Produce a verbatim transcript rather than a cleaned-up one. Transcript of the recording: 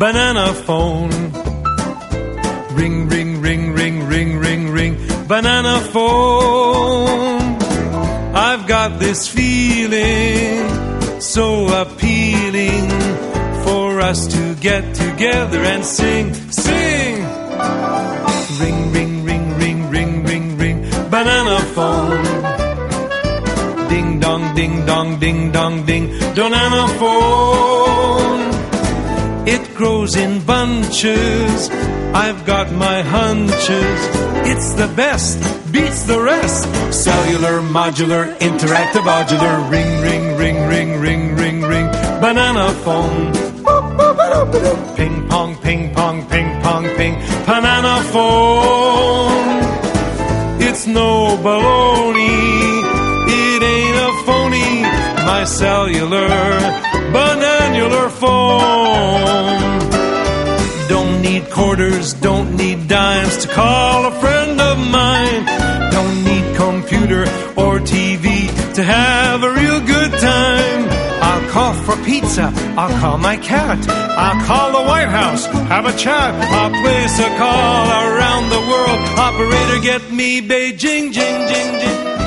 banana phone. Ring, ring, ring, ring, ring, ring, ring, banana phone. I've got this feeling so appealing for us to get together and sing, sing. Ring, ring, ring, ring, ring, ring, ring, banana phone. Ding dong, ding dong, ding dong, ding, banana phone. It grows in bunches, I've got my hunches. It's the best, beats the rest. Cellular, modular, interactive, modular. Ring, ring, ring, ring, ring, ring, ring, banana phone. Ping pong, ping pong, ping pong, ping, banana phone. It's no baloney, it ain't a phony. My cellular, bananular phone. Don't need quarters, don't need dimes to call a friend of mine. Don't need computer or T V to have a real good time. I'll call for pizza, I'll call my cat, I'll call the White House, have a chat. I'll place a call around the world. Operator, get me Beijing, jing, jing, jing.